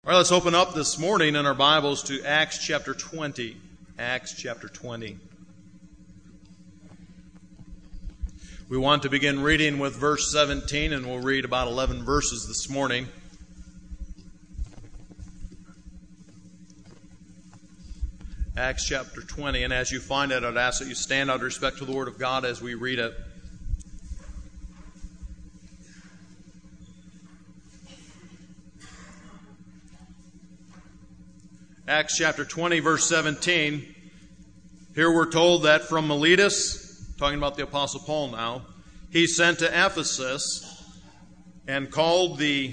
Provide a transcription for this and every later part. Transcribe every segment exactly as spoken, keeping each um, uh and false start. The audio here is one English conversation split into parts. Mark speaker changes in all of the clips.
Speaker 1: All right, let's open up this morning in our Bibles to Acts chapter twenty. Acts chapter twenty. We want to begin reading with verse seventeen, and we'll read about eleven verses this morning. Acts chapter twenty, and as you find it, I'd ask that you stand out of respect to the Word of God as we read it. Acts chapter twenty, verse seventeen. Here we're told that from Miletus, talking about the Apostle Paul now, he sent to Ephesus and called the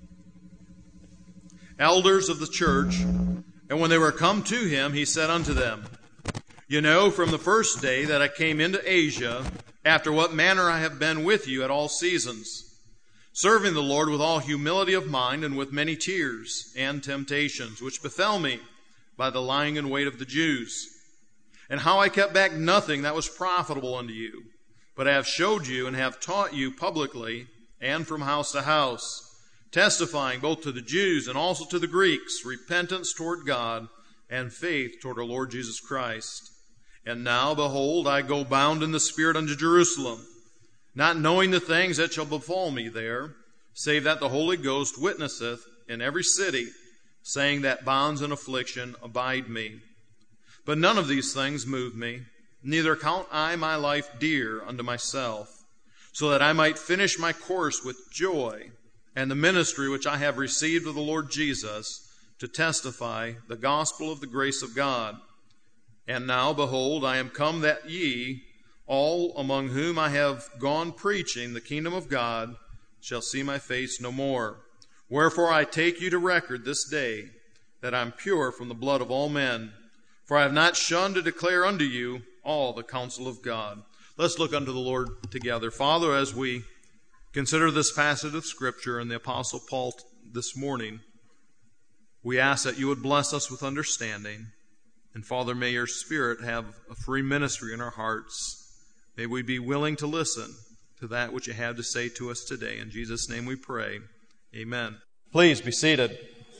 Speaker 1: elders of the church. And when they were come to him, he said unto them, You know from the first day that I came into Asia, after what manner I have been with you at all seasons, serving the Lord with all humility of mind and with many tears and temptations, which befell me by the lying in wait of the Jews, and how I kept back nothing that was profitable unto you, but I have showed you and have taught you publicly and from house to house, testifying both to the Jews and also to the Greeks, repentance toward God and faith toward our Lord Jesus Christ. And now, behold, I go bound in the Spirit unto Jerusalem, not knowing the things that shall befall me there, save that the Holy Ghost witnesseth in every city, saying that bonds and affliction abide me. But none of these things move me, neither count I my life dear unto myself, so that I might finish my course with joy, and the ministry which I have received of the Lord Jesus, to testify the gospel of the grace of God. And now, behold, I am come that ye, all among whom I have gone preaching the kingdom of God, shall see my face no more. Wherefore I take you to record this day, that I am pure from the blood of all men. For I have not shunned to declare unto you all the counsel of God. Let's look unto the Lord together. Father, as we consider this passage of Scripture and the Apostle Paul this morning, we ask that you would bless us with understanding. And Father, may your Spirit have a free ministry in our hearts. May we be willing to listen to that which you have to say to us today. In Jesus' name we pray. Amen. Please be seated.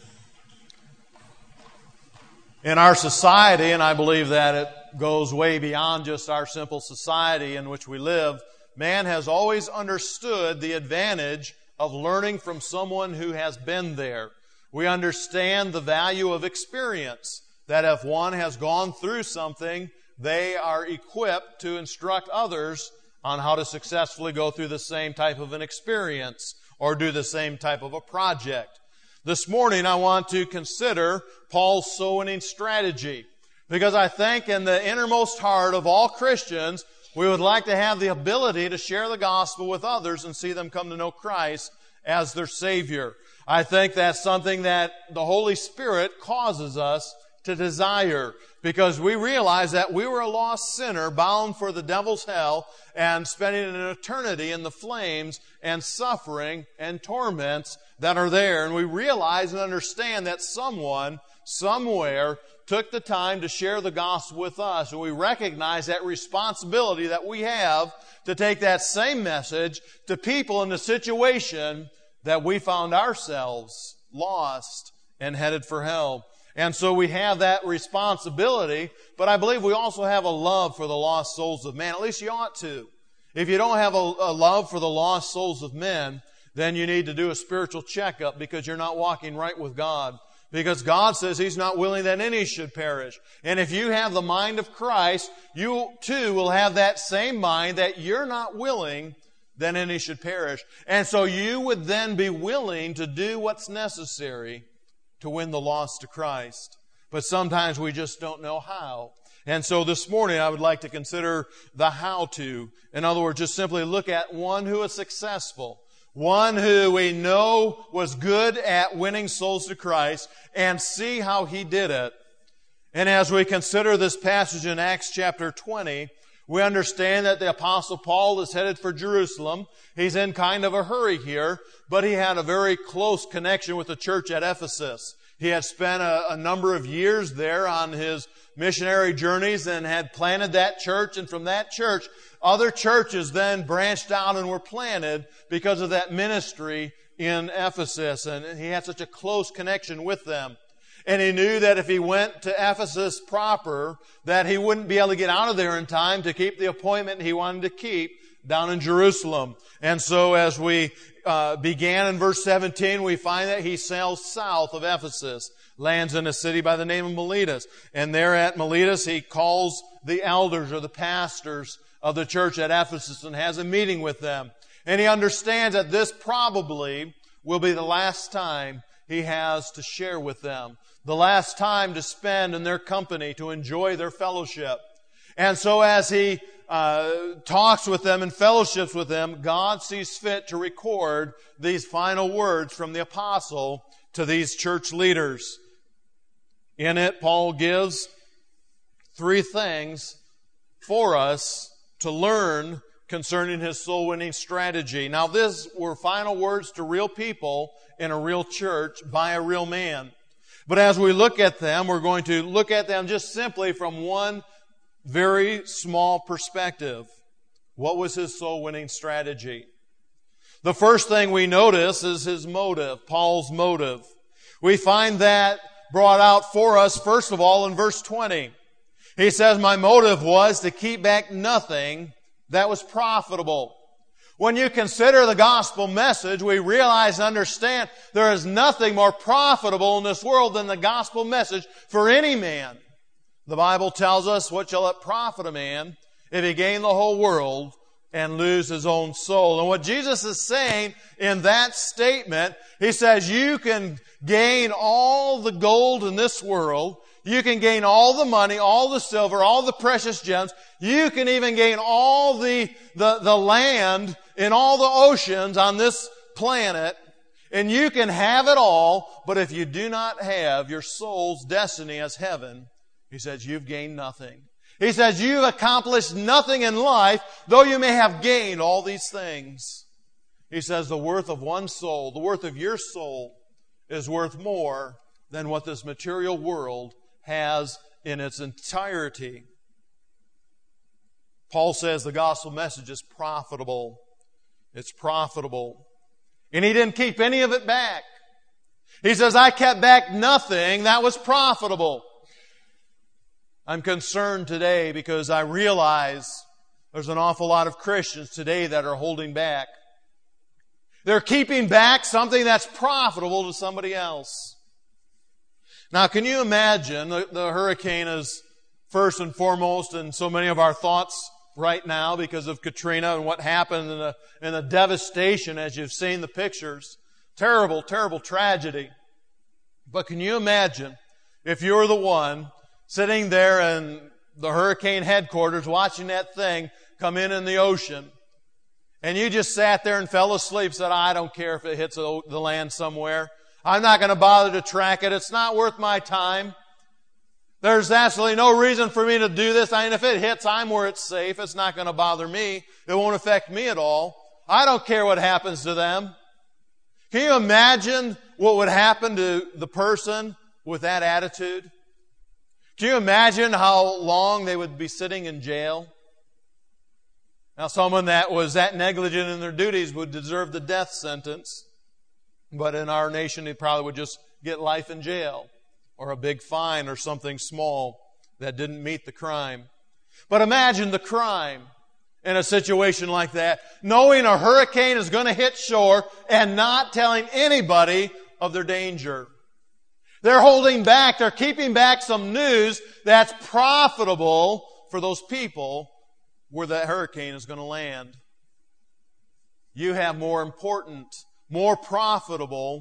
Speaker 1: In our society, and I believe that it goes way beyond just our simple society in which we live, man has always understood the advantage of learning from someone who has been there. We understand the value of experience, that if one has gone through something, they are equipped to instruct others on how to successfully go through the same type of an experience or do the same type of a project. This morning I want to consider Paul's soul winning strategy, because I think in the innermost heart of all Christians, we would like to have the ability to share the gospel with others and see them come to know Christ as their Savior. I think that's something that the Holy Spirit causes us to desire, because we realize that we were a lost sinner bound for the devil's hell and spending an eternity in the flames and suffering and torments that are there. And we realize and understand that someone, somewhere, took the time to share the gospel with us. And we recognize that responsibility that we have to take that same message to people in the situation that we found ourselves lost and headed for hell. And so we have that responsibility, but I believe we also have a love for the lost souls of man. At least you ought to. If you don't have a, a love for the lost souls of men, then you need to do a spiritual checkup, because you're not walking right with God. Because God says He's not willing that any should perish. And if you have the mind of Christ, you too will have that same mind, that you're not willing that any should perish. And so you would then be willing to do what's necessary to win the lost to Christ. But sometimes we just don't know how. And so this morning I would like to consider the how-to. In other words, just simply look at one who is successful, one who we know was good at winning souls to Christ, and see how he did it. And as we consider this passage in Acts chapter twenty, we understand that the Apostle Paul is headed for Jerusalem. He's in kind of a hurry here, but he had a very close connection with the church at Ephesus. He had spent a, a number of years there on his missionary journeys and had planted that church, and from that church, other churches then branched out and were planted because of that ministry in Ephesus, and he had such a close connection with them. And he knew that if he went to Ephesus proper, that he wouldn't be able to get out of there in time to keep the appointment he wanted to keep down in Jerusalem. And so as we uh, began in verse seventeen, we find that he sails south of Ephesus, lands in a city by the name of Miletus. And there at Miletus, he calls the elders or the pastors of the church at Ephesus and has a meeting with them. And he understands that this probably will be the last time he has to share with them, the last time to spend in their company, to enjoy their fellowship. And so as he uh, talks with them and fellowships with them, God sees fit to record these final words from the apostle to these church leaders. In it, Paul gives three things for us to learn concerning his soul-winning strategy. Now, these were final words to real people in a real church by a real man. But as we look at them, we're going to look at them just simply from one very small perspective. What was his soul-winning strategy? The first thing we notice is his motive, Paul's motive. We find that brought out for us, first of all, in verse twenty. He says, my motive was to keep back nothing that was profitable. When you consider the gospel message, we realize and understand there is nothing more profitable in this world than the gospel message for any man. The Bible tells us, what shall it profit a man if he gain the whole world and lose his own soul? And what Jesus is saying in that statement, he says, you can gain all the gold in this world. You can gain all the money, all the silver, all the precious gems. You can even gain all the, the, the land in all the oceans on this planet. And you can have it all, but if you do not have your soul's destiny as heaven, he says, you've gained nothing. He says, you've accomplished nothing in life, though you may have gained all these things. He says, the worth of one soul, the worth of your soul, is worth more than what this material world has in its entirety. Paul says the gospel message is profitable. It's profitable. And he didn't keep any of it back. He says, I kept back nothing that was profitable. I'm concerned today because I realize there's an awful lot of Christians today that are holding back. They're keeping back something that's profitable to somebody else. Now, can you imagine, the, the hurricane is first and foremost in so many of our thoughts right now because of Katrina and what happened and the, and the devastation as you've seen the pictures. Terrible, terrible tragedy. But can you imagine if you're the one sitting there in the hurricane headquarters watching that thing come in in the ocean, and you just sat there and fell asleep, said, I don't care if it hits the land somewhere. I'm not going to bother to track it. It's not worth my time. There's absolutely no reason for me to do this. I mean, if it hits, I'm where it's safe. It's not going to bother me. It won't affect me at all. I don't care what happens to them. Can you imagine what would happen to the person with that attitude? Can you imagine how long they would be sitting in jail? Now, someone that was that negligent in their duties would deserve the death sentence. But in our nation, they probably would just get life in jail or a big fine or something small that didn't meet the crime. But imagine the crime in a situation like that, knowing a hurricane is going to hit shore and not telling anybody of their danger. They're holding back, they're keeping back some news that's profitable for those people where that hurricane is going to land. You have more important, more profitable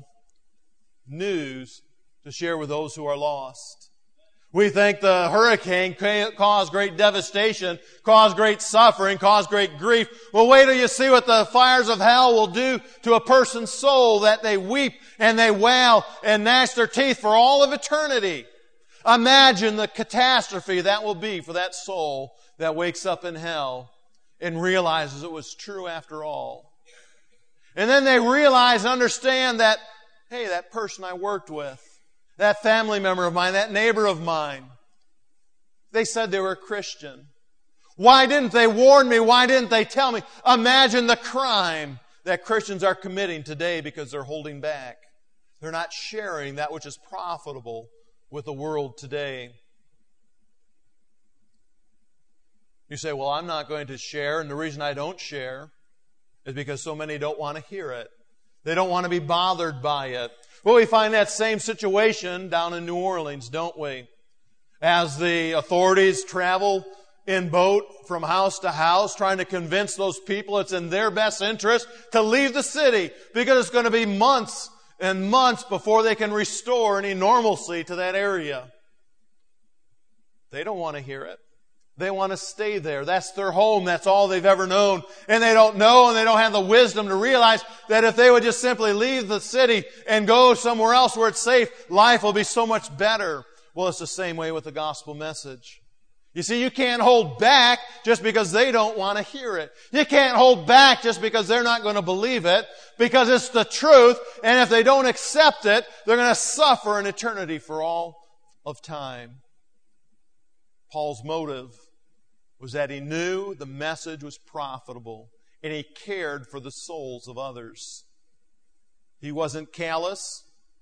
Speaker 1: news to share with those who are lost. We think the hurricane caused great devastation, caused great suffering, caused great grief. Well, wait till you see what the fires of hell will do to a person's soul, that they weep and they wail and gnash their teeth for all of eternity. Imagine the catastrophe that will be for that soul that wakes up in hell and realizes it was true after all. And then they realize and understand that, hey, that person I worked with, that family member of mine, that neighbor of mine, they said they were a Christian. Why didn't they warn me? Why didn't they tell me? Imagine the crime that Christians are committing today because they're holding back. They're not sharing that which is profitable with the world today. You say, well, I'm not going to share, and the reason I don't share is because so many don't want to hear it. They don't want to be bothered by it. Well, we find that same situation down in New Orleans, don't we? As the authorities travel in boat from house to house, trying to convince those people it's in their best interest to leave the city, because it's going to be months and months before they can restore any normalcy to that area. They don't want to hear it. They want to stay there. That's their home. That's all they've ever known. And they don't know, and they don't have the wisdom to realize that if they would just simply leave the city and go somewhere else where it's safe, life will be so much better. Well, it's the same way with the gospel message. You see, you can't hold back just because they don't want to hear it. You can't hold back just because they're not going to believe it, because it's the truth, and if they don't accept it, they're going to suffer in eternity for all of time. Paul's motive was that he knew the message was profitable, and he cared for the souls of others. He wasn't callous.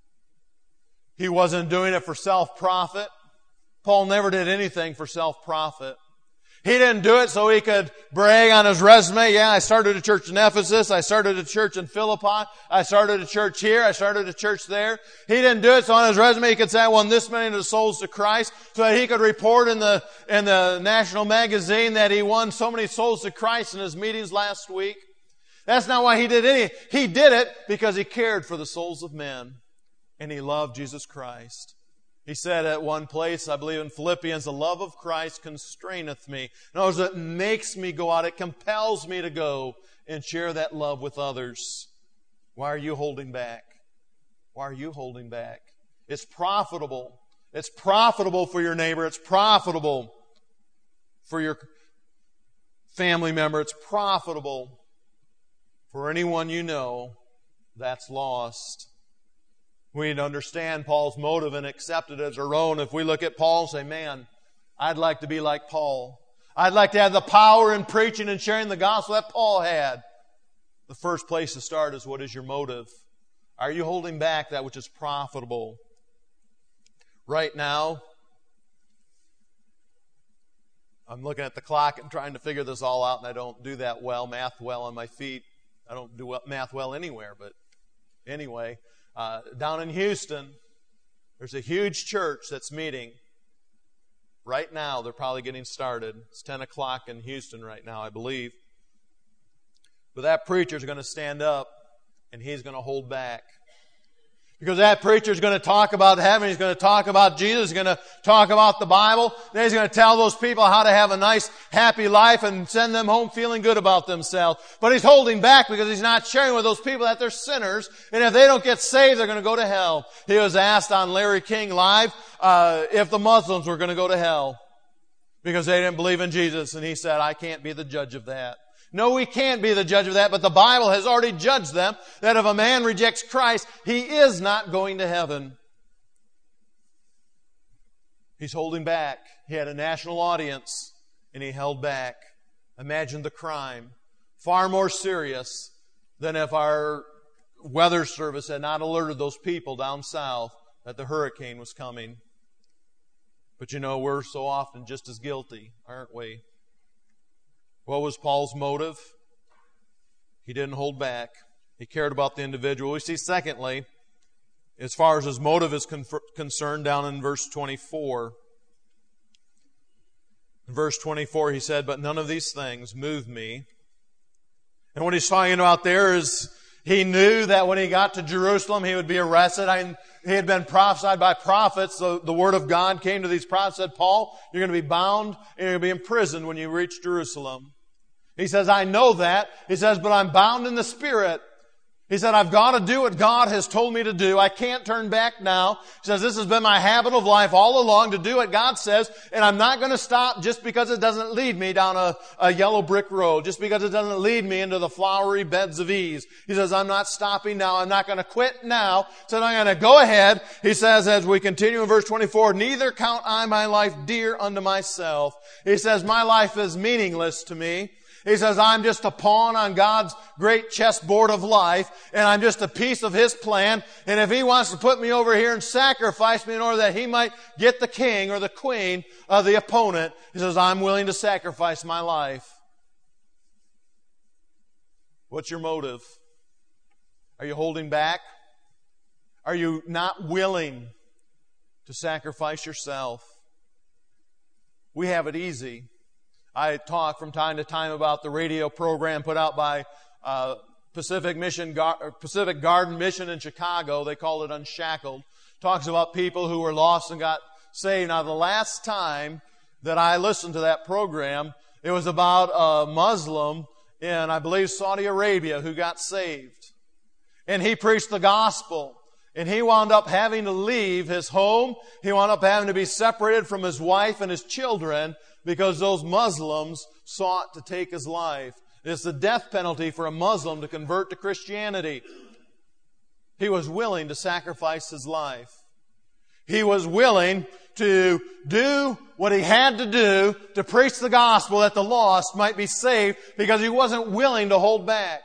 Speaker 1: He wasn't doing it for self-profit. Paul never did anything for self-profit. He didn't do it so he could brag on his resume. Yeah, I started a church in Ephesus. I started a church in Philippi. I started a church here. I started a church there. He didn't do it so on his resume he could say I won this many of the souls to Christ, so that he could report in the, in the national magazine that he won so many souls to Christ in his meetings last week. That's not why he did it. He did it because he cared for the souls of men, and he loved Jesus Christ. He said at one place, I believe in Philippians, the love of Christ constraineth me. In other words, it makes me go out. It compels me to go and share that love with others. Why are you holding back? Why are you holding back? It's profitable. It's profitable for your neighbor. It's profitable for your family member. It's profitable for anyone you know that's lost. We need to understand Paul's motive and accept it as our own. If we look at Paul and say, man, I'd like to be like Paul. I'd like to have the power in preaching and sharing the gospel that Paul had. The first place to start is, what is your motive? Are you holding back that which is profitable? Right now, I'm looking at the clock and trying to figure this all out, and I don't do that well, math well on my feet. I don't do math well anywhere, but anyway. Uh, down in Houston, there's a huge church that's meeting. Right now, they're probably getting started. It's ten o'clock in Houston right now, I believe. But that preacher's going to stand up, and he's going to hold back. Because that preacher's going to talk about heaven, he's going to talk about Jesus, he's going to talk about the Bible, then he's going to tell those people how to have a nice, happy life and send them home feeling good about themselves. But he's holding back because he's not sharing with those people that they're sinners, and if they don't get saved, they're going to go to hell. He was asked on Larry King Live uh, if the Muslims were going to go to hell because they didn't believe in Jesus, and he said, I can't be the judge of that. No, we can't be the judge of that, but the Bible has already judged them that if a man rejects Christ, he is not going to heaven. He's holding back. He had a national audience, and he held back. Imagine the crime. Far more serious than if our weather service had not alerted those people down south that the hurricane was coming. But you know, we're so often just as guilty, aren't we? What was Paul's motive? He didn't hold back. He cared about the individual. We see, secondly, as far as his motive is con- concerned, down in verse twenty-four. In verse twenty-four, he said, but none of these things move me. And what he's talking about there is, he knew that when he got to Jerusalem, he would be arrested. I, he had been prophesied by prophets. The, the word of God came to these prophets, said, Paul, you're going to be bound and you're going to be imprisoned when you reach Jerusalem. He says, I know that. He says, but I'm bound in the Spirit. He said, I've got to do what God has told me to do. I can't turn back now. He says, this has been my habit of life all along, to do what God says, and I'm not going to stop just because it doesn't lead me down a, a yellow brick road, just because it doesn't lead me into the flowery beds of ease. He says, I'm not stopping now. I'm not going to quit now. He said, I'm going to go ahead. He says, as we continue in verse twenty-four, neither count I my life dear unto myself. He says, my life is meaningless to me. He says, I'm just a pawn on God's great chessboard of life, and I'm just a piece of His plan, and if He wants to put me over here and sacrifice me in order that He might get the king or the queen of the opponent, He says, I'm willing to sacrifice my life. What's your motive? Are you holding back? Are you not willing to sacrifice yourself? We have it easy. I talk from time to time about the radio program put out by uh, Pacific Mission, Gar- Pacific Garden Mission in Chicago. They call it Unshackled. Talks about people who were lost and got saved. Now, the last time that I listened to that program, it was about a Muslim in, I believe, Saudi Arabia who got saved. And he preached the gospel. And he wound up having to leave his home. He wound up having to be separated from his wife and his children because those Muslims sought to take his life. It's the death penalty for a Muslim to convert to Christianity. He was willing to sacrifice his life. He was willing to do what he had to do to preach the gospel that the lost might be saved because he wasn't willing to hold back.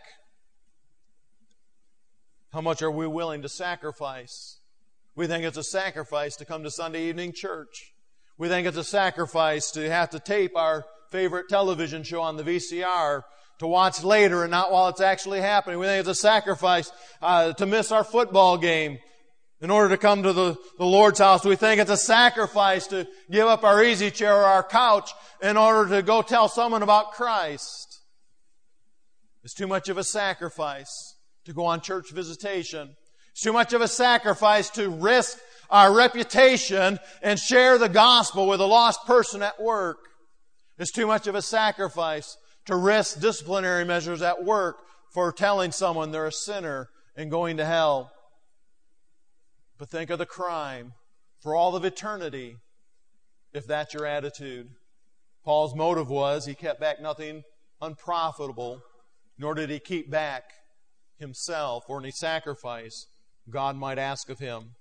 Speaker 1: How much are we willing to sacrifice? We think it's a sacrifice to come to Sunday evening church. We think it's a sacrifice to have to tape our favorite television show on the V C R to watch later and not while it's actually happening. We think it's a sacrifice uh, to miss our football game in order to come to the, the Lord's house. We think it's a sacrifice to give up our easy chair or our couch in order to go tell someone about Christ. It's too much of a sacrifice to go on church visitation. It's too much of a sacrifice to risk our reputation and share the gospel with a lost person at work. It's too much of a sacrifice to risk disciplinary measures at work for telling someone they're a sinner and going to hell. But think of the crime for all of eternity if that's your attitude. Paul's motive was he kept back nothing unprofitable, nor did he keep back himself or any sacrifice God might ask of him.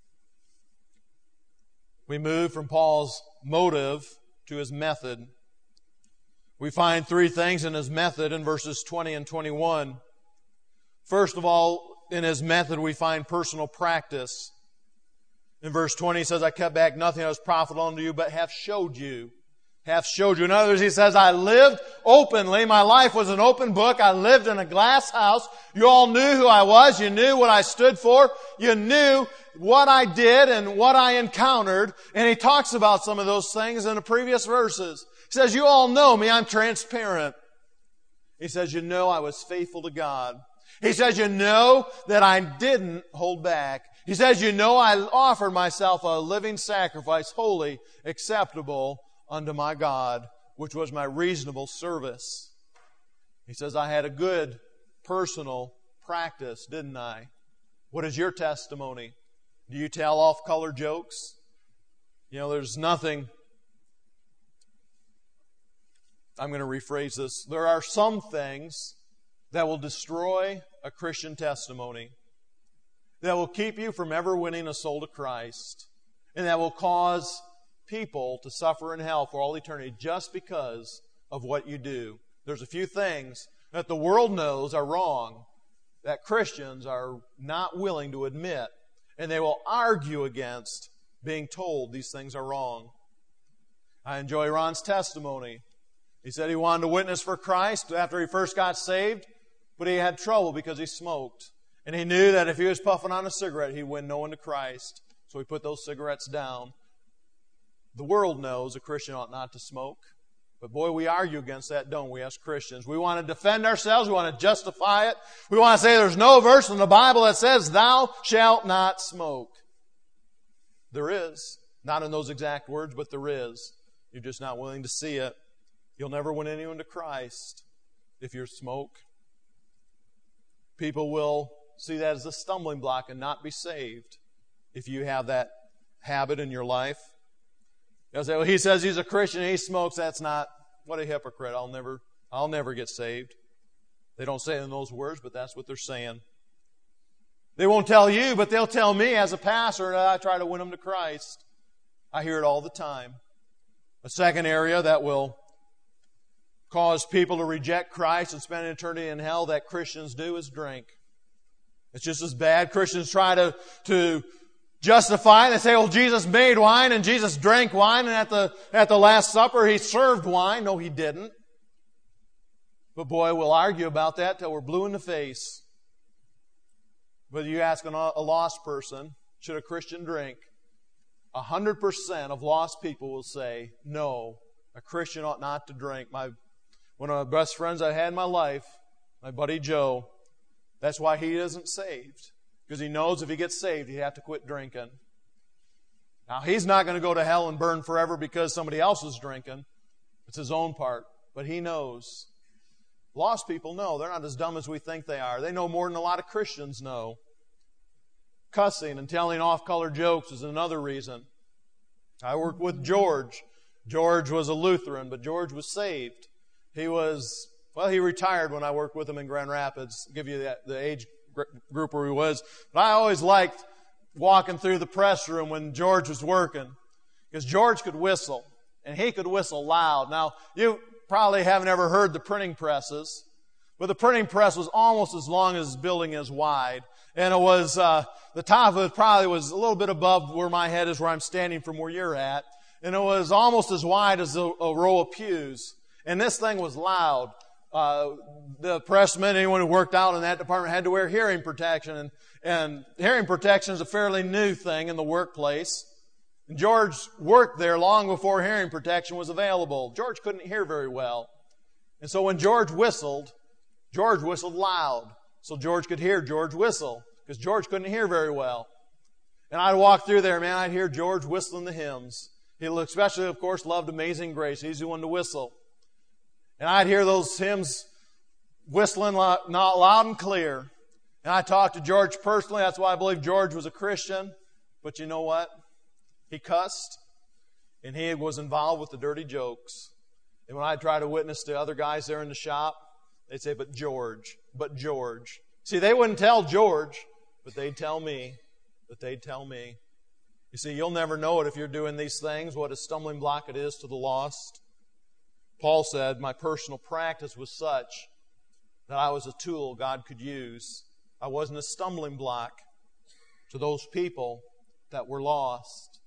Speaker 1: We move from Paul's motive to his method. We find three things in his method in verses twenty and twenty-one. First of all, in his method we find personal practice. In verse twenty he says, I kept back nothing that was profitable unto you, but have showed you. Hath showed you. In other words, he says, I lived openly. My life was an open book. I lived in a glass house. You all knew who I was. You knew what I stood for. You knew what I did and what I encountered. And he talks about some of those things in the previous verses. He says, you all know me. I'm transparent. He says, you know I was faithful to God. He says, you know that I didn't hold back. He says, you know I offered myself a living sacrifice, holy, acceptable unto my God, which was my reasonable service. He says, I had a good personal practice, didn't I? What is your testimony? Do you tell off-color jokes? You know, there's nothing... I'm going to rephrase this. There are some things that will destroy a Christian testimony, that will keep you from ever winning a soul to Christ, and that will cause people to suffer in hell for all eternity just because of what you do. There's a few things that the world knows are wrong that Christians are not willing to admit, and they will argue against being told these things are wrong. I enjoy Ron's testimony. He said he wanted to witness for Christ after he first got saved, but he had trouble because he smoked. And he knew that if he was puffing on a cigarette, he'd win no one to Christ. So he put those cigarettes down. The world knows a Christian ought not to smoke. But boy, we argue against that, don't we, as Christians? We want to defend ourselves. We want to justify it. We want to say there's no verse in the Bible that says, thou shalt not smoke. There is. Not in those exact words, but there is. You're just not willing to see it. You'll never win anyone to Christ if you smoke. People will see that as a stumbling block and not be saved if you have that habit in your life. They'll say, well, he says he's a Christian and he smokes. That's not, what a hypocrite. I'll never, I'll never get saved. They don't say it in those words, but that's what they're saying. They won't tell you, but they'll tell me as a pastor that I try to win them to Christ. I hear it all the time. A second area that will cause people to reject Christ and spend eternity in hell that Christians do is drink. It's just as bad. Christians try to, to justify. They say, well, Jesus made wine and Jesus drank wine, and at the, at the Last Supper He served wine. No, He didn't. But boy, we'll argue about that till we're blue in the face. But you ask a lost person, should a Christian drink? A hundred percent of lost people will say, no, a Christian ought not to drink. My, one of my best friends I had in my life, my buddy Joe, that's why he isn't saved. Because he knows if he gets saved, he'd have to quit drinking. Now, he's not going to go to hell and burn forever because somebody else is drinking. It's his own part. But he knows. Lost people know. They're not as dumb as we think they are. They know more than a lot of Christians know. Cussing and telling off-color jokes is another reason. I worked with George. George was a Lutheran, but George was saved. He was, well, he retired when I worked with him in Grand Rapids. I'll give you the, the age group where he was. But I always liked walking through the press room when George was working, because George could whistle, and he could whistle loud. Now, you probably haven't ever heard the printing presses, but the printing press was almost as long as this building is wide. And it was, uh, the top of it probably was a little bit above where my head is, where I'm standing from where you're at. And it was almost as wide as a, a row of pews. And this thing was loud. Uh, the pressmen, anyone who worked out in that department, had to wear hearing protection. And, and hearing protection is a fairly new thing in the workplace. And George worked there long before hearing protection was available. George couldn't hear very well. And so when George whistled, George whistled loud. So George could hear George whistle, because George couldn't hear very well. And I'd walk through there, man, I'd hear George whistling the hymns. He especially, of course, loved Amazing Grace. He's the one to whistle. And I'd hear those hymns whistling loud, loud and clear. And I talked to George personally. That's why I believe George was a Christian. But you know what? He cussed, and he was involved with the dirty jokes. And when I try to witness to other guys there in the shop, they'd say, but George, but George. See, they wouldn't tell George, but they'd tell me, but they'd tell me. You see, you'll never know it if you're doing these things, what a stumbling block it is to the lost. Paul said, my personal practice was such that I was a tool God could use. I wasn't a stumbling block to those people that were lost.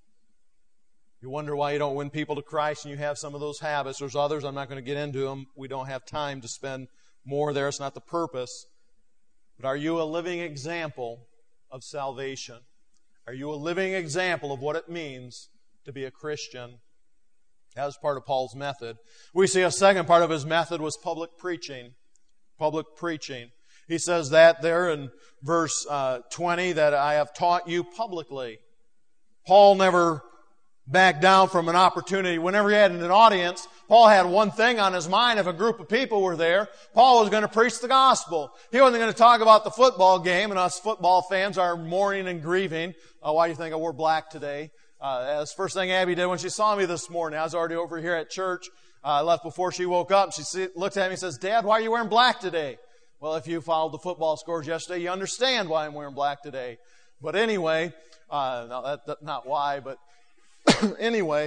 Speaker 1: You wonder why you don't win people to Christ and you have some of those habits. There's others, I'm not going to get into them. We don't have time to spend more there. It's not the purpose. But are you a living example of salvation? Are you a living example of what it means to be a Christian? That was part of Paul's method. We see a second part of his method was public preaching. Public preaching. He says that there in verse uh, twenty, that I have taught you publicly. Paul never backed down from an opportunity. Whenever he had an audience, Paul had one thing on his mind. If a group of people were there, Paul was going to preach the gospel. He wasn't going to talk about the football game, and us football fans are mourning and grieving. Uh, why do you think I wore black today? Uh, that's the first thing Abby did when she saw me this morning. I was already over here at church. Uh, I left before she woke up. She see, looked at me and says, Dad, why are you wearing black today? Well, if you followed the football scores yesterday, you understand why I'm wearing black today. But anyway, uh, no, that, that, not why, but anyway,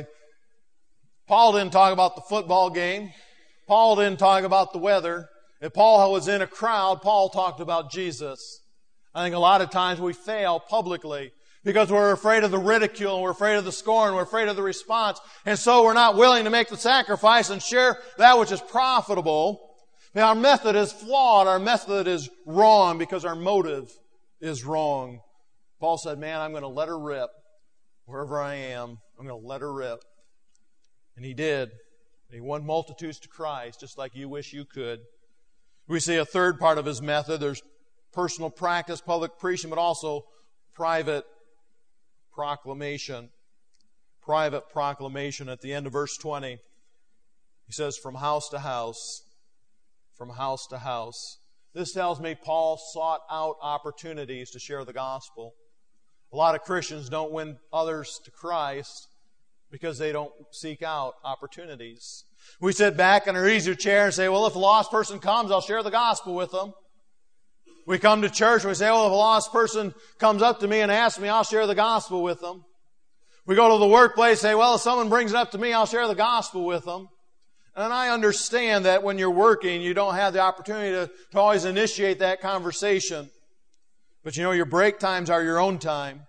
Speaker 1: Paul didn't talk about the football game. Paul didn't talk about the weather. If Paul was in a crowd, Paul talked about Jesus. I think a lot of times we fail publicly because we're afraid of the ridicule, we're afraid of the scorn, we're afraid of the response, and so we're not willing to make the sacrifice and share that which is profitable. Now, our method is flawed. Our method is wrong because our motive is wrong. Paul said, man, I'm going to let her rip. Wherever I am, I'm going to let her rip. And he did. He won multitudes to Christ, just like you wish you could. We see a third part of his method. There's personal practice, public preaching, but also private proclamation. Private proclamation at the end of verse twenty. He says, from house to house. From house to house. This tells me Paul sought out opportunities to share the gospel. A lot of Christians don't win others to Christ because they don't seek out opportunities. We sit back in our easier chair and say, well, if a lost person comes, I'll share the gospel with them. We come to church and we say, well, if a lost person comes up to me and asks me, I'll share the gospel with them. We go to the workplace and say, well, if someone brings it up to me, I'll share the gospel with them. And I understand that when you're working, you don't have the opportunity to, to always initiate that conversation. But you know, your break times are your own time.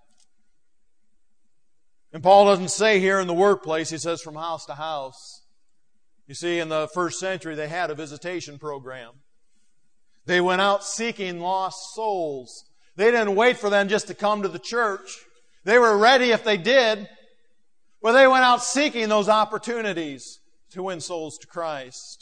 Speaker 1: And Paul doesn't say here in the workplace, he says from house to house. You see, in the first century, they had a visitation program. They went out seeking lost souls. They didn't wait for them just to come to the church. They were ready if they did, but they went out seeking those opportunities to win souls to Christ.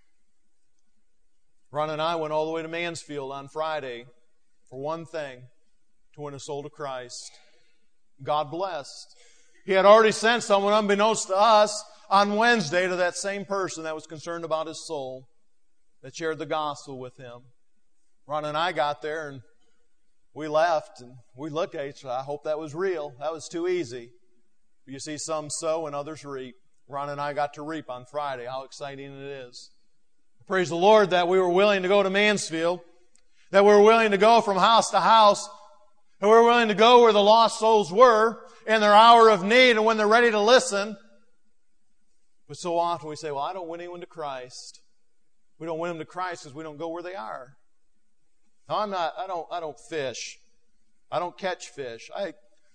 Speaker 1: Ron and I went all the way to Mansfield on Friday for one thing, to win a soul to Christ. God blessed. He had already sent someone unbeknownst to us on Wednesday to that same person that was concerned about his soul, that shared the gospel with him. Ron and I got there and we left and we looked at each other. I hope that was real. That was too easy. You see, some sow and others reap. Ron and I got to reap on Friday. How exciting it is. Praise the Lord that we were willing to go to Mansfield, that we were willing to go from house to house, and we were willing to go where the lost souls were in their hour of need and when they're ready to listen. But so often we say, well, I don't win anyone to Christ. We don't win them to Christ because we don't go where they are. No, I'm not, I don't, I don't fish. I don't catch fish. I,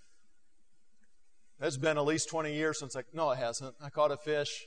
Speaker 1: it's been at least twenty years since I, no it hasn't. I caught a fish,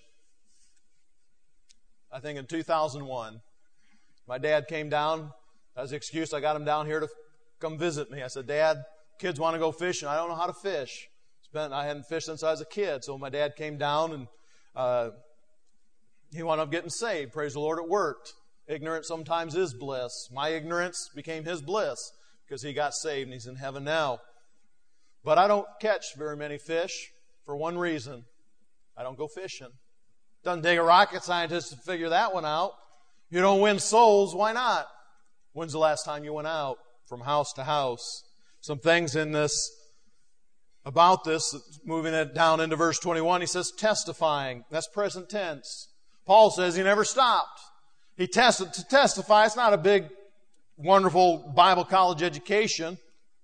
Speaker 1: I think in two thousand one. My dad came down. As an excuse, I got him down here to come visit me. I said, Dad, kids want to go fishing. I don't know how to fish. It's been, I hadn't fished since I was a kid. So my dad came down and uh, he wound up getting saved. Praise the Lord, it worked. Ignorance sometimes is bliss. My ignorance became his bliss because he got saved and he's in heaven now. But I don't catch very many fish for one reason. I don't go fishing. Doesn't take a rocket scientist to figure that one out. You don't win souls, why not? When's the last time you went out from house to house? Some things in this, about this, moving it down into verse twenty-one, he says testifying. That's present tense. Paul says he never stopped. He tested to testify. It's not a big, wonderful Bible college education,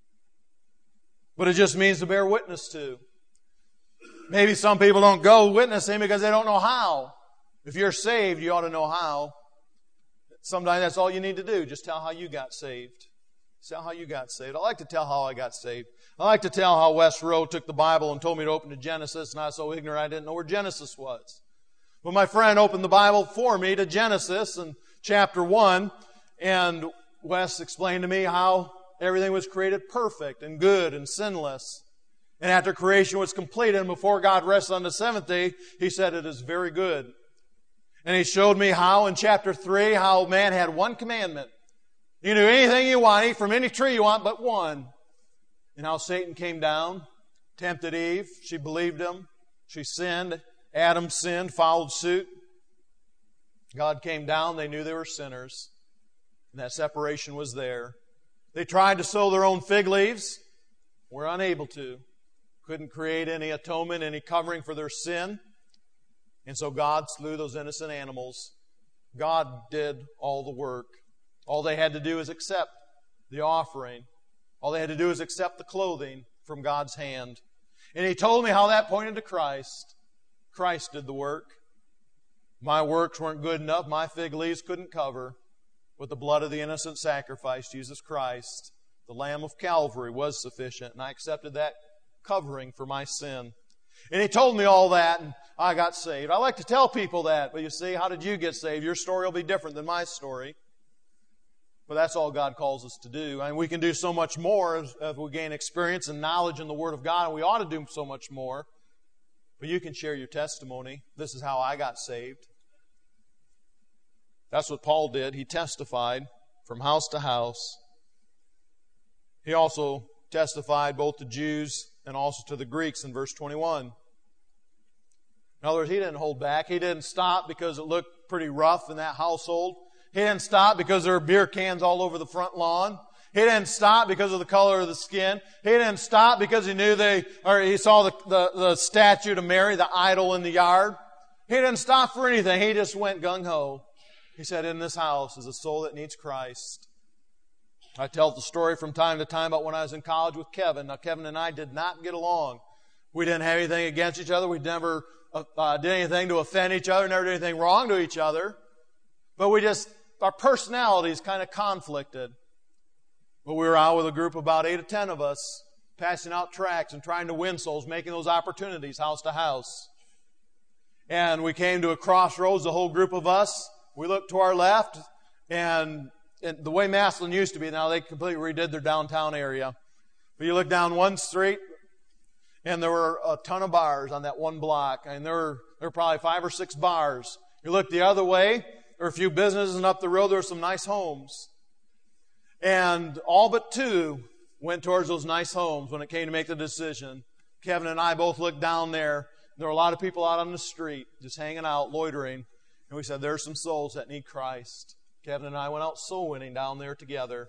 Speaker 1: but it just means to bear witness to. Maybe some people don't go witnessing because they don't know how. If you're saved, you ought to know how. Sometimes that's all you need to do. Just tell how you got saved. Tell how you got saved. I like to tell how I got saved. I like to tell how Wes Rowe took the Bible and told me to open to Genesis, and I was so ignorant I didn't know where Genesis was. But my friend opened the Bible for me to Genesis in chapter one, and Wes explained to me how everything was created perfect and good and sinless. And after creation was completed and before God rested on the seventh day, He said it is very good. And He showed me how in chapter three, how man had one commandment. You do anything you want, eat from any tree you want, but one. And how Satan came down, tempted Eve. She believed him. She sinned. Adam sinned, followed suit. God came down. They knew they were sinners. And that separation was there. They tried to sow their own fig leaves. Were unable to. Couldn't create any atonement, any covering for their sin. And so God slew those innocent animals. God did all the work. All they had to do is accept the offering. All they had to do is accept the clothing from God's hand. And He told me how that pointed to Christ. Christ did the work. My works weren't good enough. My fig leaves couldn't cover. But the blood of the innocent sacrifice, Jesus Christ, the Lamb of Calvary, was sufficient. And I accepted that covering for my sin. And He told me all that, and I got saved. I like to tell people that. But you see, how did you get saved? Your story will be different than my story. But that's all God calls us to do. And we can do so much more as, as we gain experience and knowledge in the Word of God. And we ought to do so much more. But you can share your testimony. This is how I got saved. That's what Paul did. He testified from house to house. He also testified both to Jews and also to the Greeks in verse twenty-one. In other words, he didn't hold back. He didn't stop because it looked pretty rough in that household. He didn't stop because there were beer cans all over the front lawn. He didn't stop because of the color of the skin. He didn't stop because he knew they, or he saw the, the, the statue to Mary, the idol in the yard. He didn't stop for anything. He just went gung-ho. He said, in this house is a soul that needs Christ. I tell the story from time to time about when I was in college with Kevin. Now, Kevin and I did not get along. We didn't have anything against each other. We never uh, did anything to offend each other, never did anything wrong to each other. But we just, our personalities kind of conflicted. But we were out with a group of about eight or ten of us, passing out tracts and trying to win souls, making those opportunities house to house. And we came to a crossroads, the whole group of us. We looked to our left, and, and the way Massillon used to be, now they completely redid their downtown area. But you look down one street, and there were a ton of bars on that one block. And there were, there were probably five or six bars. You look the other way, there were a few businesses, and up the road there were some nice homes. And all but two went towards those nice homes when it came to make the decision. Kevin and I both looked down there. There were a lot of people out on the street just hanging out, loitering. And we said, there's some souls that need Christ. Kevin and I went out soul winning down there together.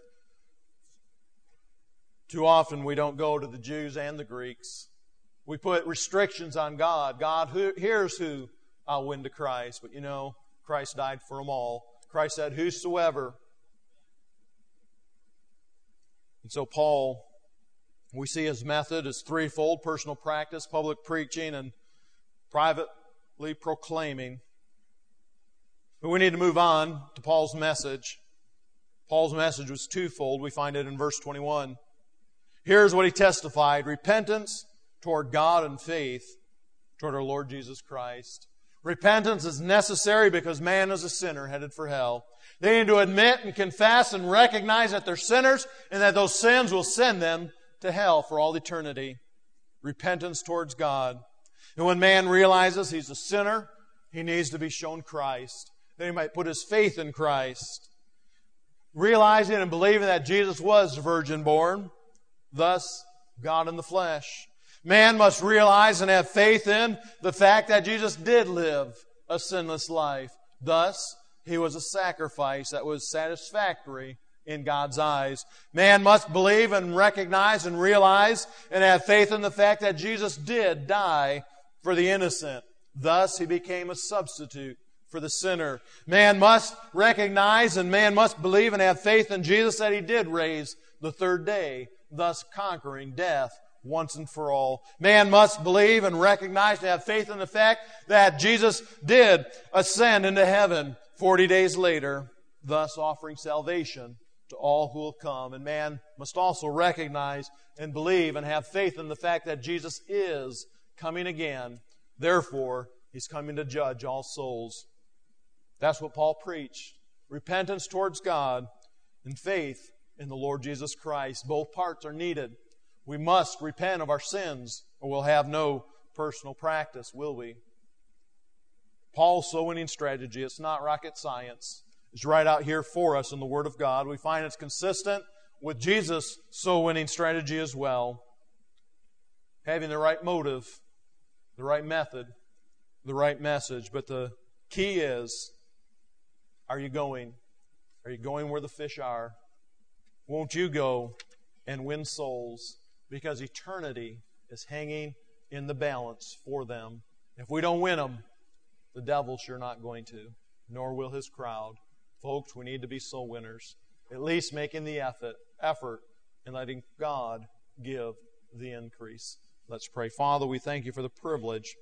Speaker 1: Too often we don't go to the Jews and the Greeks. We put restrictions on God. God, who, here's who I'll win to Christ. But you know, Christ died for them all. Christ said, whosoever. And so Paul, we see his method is threefold: personal practice, public preaching, and privately proclaiming. But we need to move on to Paul's message. Paul's message was twofold. We find it in verse twenty-one. Here's what he testified: repentance toward God and faith toward our Lord Jesus Christ. Repentance is necessary because man is a sinner headed for hell. They need to admit and confess and recognize that they're sinners and that those sins will send them to hell for all eternity. Repentance towards God. And when man realizes he's a sinner, he needs to be shown Christ. That he might put his faith in Christ. Realizing and believing that Jesus was virgin born, thus God in the flesh. Man must realize and have faith in the fact that Jesus did live a sinless life. Thus, He was a sacrifice that was satisfactory in God's eyes. Man must believe and recognize and realize and have faith in the fact that Jesus did die for the innocent. Thus, He became a substitute for the sinner. Man must recognize and man must believe and have faith in Jesus that He did raise the third day, thus conquering death once and for all. Man must believe and recognize and have faith in the fact that Jesus did ascend into heaven forty days later, thus offering salvation to all who will come. And man must also recognize and believe and have faith in the fact that Jesus is coming again. Therefore, He's coming to judge all souls. That's what Paul preached. Repentance towards God and faith in the Lord Jesus Christ. Both parts are needed. We must repent of our sins or we'll have no personal practice, will we? Paul's soul winning strategy, it's not rocket science. It's right out here for us in the Word of God. We find it's consistent with Jesus' soul winning strategy as well. Having the right motive, the right method, the right message. But the key is, are you going? Are you going where the fish are? Won't you go and win souls? Because eternity is hanging in the balance for them. If we don't win them, the devil's sure not going to, nor will his crowd. Folks, we need to be soul winners. At least making the effort, effort and letting God give the increase. Let's pray. Father, we thank You for the privilege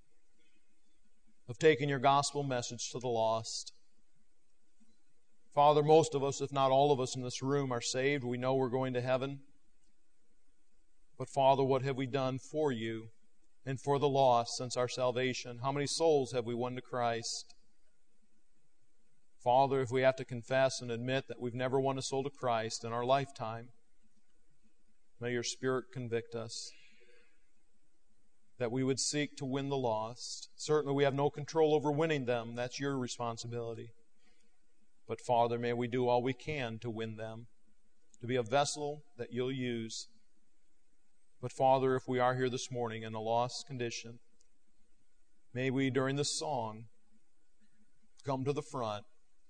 Speaker 1: of taking Your gospel message to the lost. Father, most of us, if not all of us in this room, are saved. We know we're going to heaven. But Father, what have we done for You and for the lost since our salvation? How many souls have we won to Christ? Father, if we have to confess and admit that we've never won a soul to Christ in our lifetime, may Your Spirit convict us, that we would seek to win the lost. Certainly we have no control over winning them. That's Your responsibility. But Father, may we do all we can to win them, to be a vessel that You'll use. But Father, if we are here this morning in a lost condition, may we, during this song, come to the front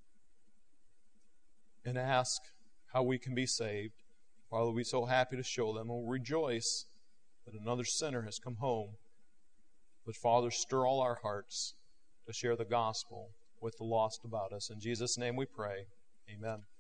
Speaker 1: and ask how we can be saved. Father, we'll be so happy to show them, and we'll rejoice that another sinner has come home. But Father, stir all our hearts to share the gospel with the lost about us. In Jesus' name we pray. Amen.